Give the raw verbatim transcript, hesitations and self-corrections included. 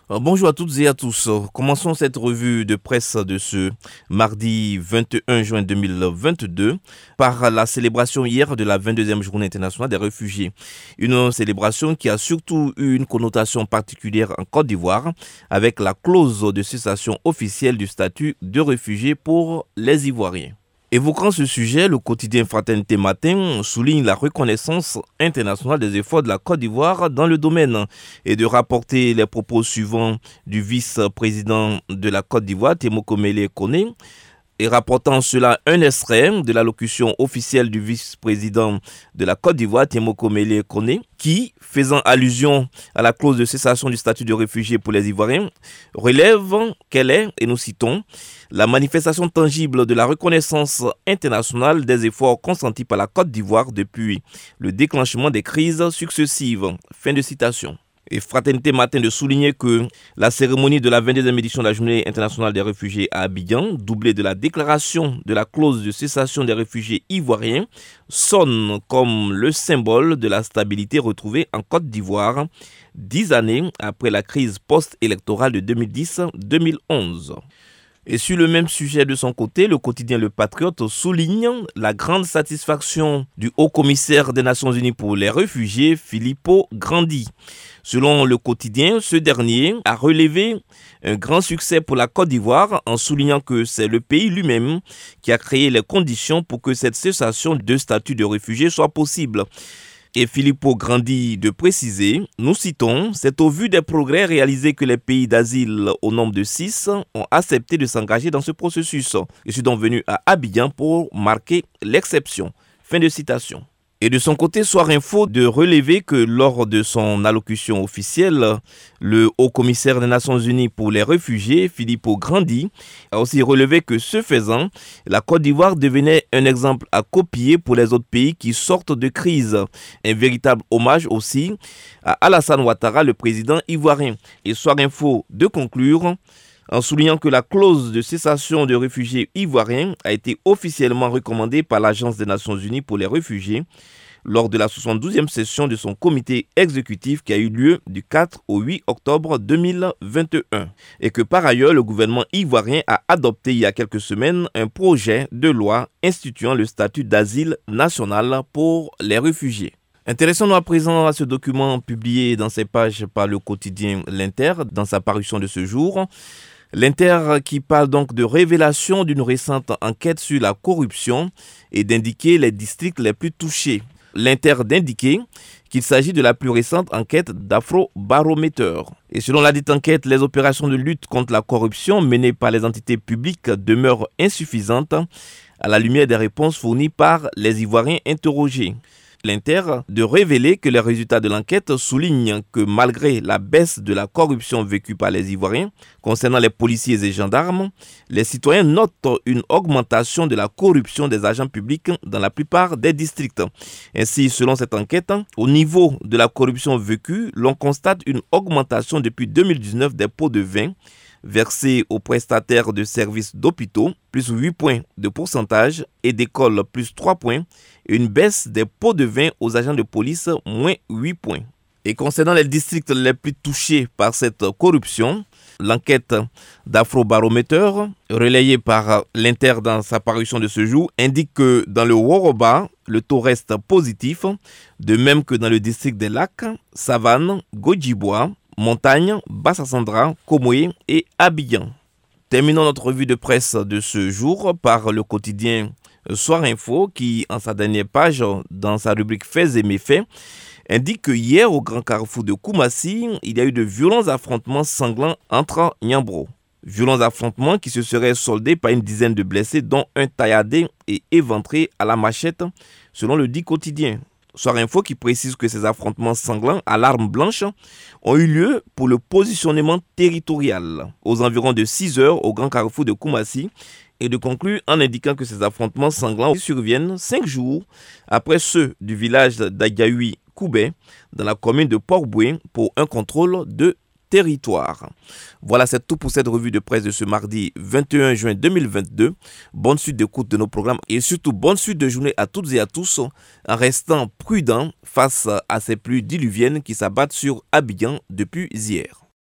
Euh, Bonjour à toutes et à tous. Commençons cette revue de presse de ce mardi vingt et un juin deux mille vingt-deux par la célébration hier de la vingt-deuxième journée internationale des réfugiés. Une célébration qui a surtout eu une connotation particulière en Côte d'Ivoire avec la clause de cessation officielle du statut de réfugié pour les Ivoiriens. Évoquant ce sujet, le quotidien Fraternité Matin souligne la reconnaissance internationale des efforts de la Côte d'Ivoire dans le domaine et de rapporter les propos suivants du vice-président de la Côte d'Ivoire, Temokemele Kone, et rapportant cela un extrait de l'allocution officielle du vice-président de la Côte d'Ivoire, Temokemele Kone, qui, faisant allusion à la clause de cessation du statut de réfugié pour les Ivoiriens, relève qu'elle est, et nous citons, la manifestation tangible de la reconnaissance internationale des efforts consentis par la Côte d'Ivoire depuis le déclenchement des crises successives. Fin de citation. Et Fraternité Matin de souligner que la cérémonie de la vingt-deuxième édition de la Journée internationale des réfugiés à Abidjan, doublée de la déclaration de la clause de cessation des réfugiés ivoiriens, sonne comme le symbole de la stabilité retrouvée en Côte d'Ivoire, dix années après la crise post-électorale de deux mille dix deux mille onze. Et sur le même sujet de son côté, le quotidien Le Patriote souligne la grande satisfaction du haut-commissaire des Nations Unies pour les réfugiés, Filippo Grandi. Selon le quotidien, ce dernier a relevé un grand succès pour la Côte d'Ivoire en soulignant que c'est le pays lui-même qui a créé les conditions pour que cette cessation de statut de réfugié soit possible. Et Filippo Grandi de préciser, nous citons, c'est au vu des progrès réalisés que les pays d'asile au nombre de six ont accepté de s'engager dans ce processus. Je suis donc venu à Abidjan pour marquer l'exception. Fin de citation. Et de son côté, Soir Info de relever que lors de son allocution officielle, le haut-commissaire des Nations Unies pour les réfugiés, Filippo Grandi, a aussi relevé que ce faisant, la Côte d'Ivoire devenait un exemple à copier pour les autres pays qui sortent de crise. Un véritable hommage aussi à Alassane Ouattara, le président ivoirien. Et Soir Info de conclure en soulignant que la clause de cessation de réfugiés ivoiriens a été officiellement recommandée par l'Agence des Nations Unies pour les réfugiés lors de la soixante-douzième session de son comité exécutif qui a eu lieu du quatre au huit octobre deux mille vingt et un et que par ailleurs le gouvernement ivoirien a adopté il y a quelques semaines un projet de loi instituant le statut d'asile national pour les réfugiés. Intéressons-nous à présent à ce document publié dans ses pages par le quotidien L'Inter dans sa parution de ce jour. L'Inter qui parle donc de révélation d'une récente enquête sur la corruption et d'indiquer les districts les plus touchés. L'Inter d'indiquer qu'il s'agit de la plus récente enquête d'Afrobaromètre. Et selon la dite enquête, les opérations de lutte contre la corruption menées par les entités publiques demeurent insuffisantes à la lumière des réponses fournies par les Ivoiriens interrogés. L'Inter de révéler que les résultats de l'enquête soulignent que malgré la baisse de la corruption vécue par les Ivoiriens concernant les policiers et gendarmes, les citoyens notent une augmentation de la corruption des agents publics dans la plupart des districts. Ainsi, selon cette enquête, au niveau de la corruption vécue, l'on constate une augmentation depuis deux mille dix-neuf des pots de vin versés aux prestataires de services d'hôpitaux, plus huit points de pourcentage, et d'écoles, plus trois points, et une baisse des pots de vin aux agents de police, moins huit points. Et concernant les districts les plus touchés par cette corruption, l'enquête d'Afrobaromètre, relayée par l'Inter dans sa parution de ce jour, indique que dans le Woroba, le taux reste positif, de même que dans le district des Lacs, Savane, Godjibois, Montagne, Bassa-Sandra, Komoé et Abidjan. Terminons notre revue de presse de ce jour par le quotidien Soir Info qui, en sa dernière page, dans sa rubrique Faits et méfaits, indique que hier, au grand carrefour de Koumassi, il y a eu de violents affrontements sanglants entre Niambro. Violents affrontements qui se seraient soldés par une dizaine de blessés, dont un tailladé et éventré à la machette, selon le dit quotidien. Soir Info qui précise que ces affrontements sanglants à l'arme blanche ont eu lieu pour le positionnement territorial aux environs de six heures au grand carrefour de Koumassi et de conclure en indiquant que ces affrontements sanglants surviennent cinq jours après ceux du village d'Agaoui-Koubé dans la commune de Port-Boué pour un contrôle de territoire. Voilà, c'est tout pour cette revue de presse de ce mardi vingt et un juin deux mille vingt-deux. Bonne suite d'écoute de nos programmes et surtout bonne suite de journée à toutes et à tous en restant prudents face à ces pluies diluviennes qui s'abattent sur Abidjan depuis hier.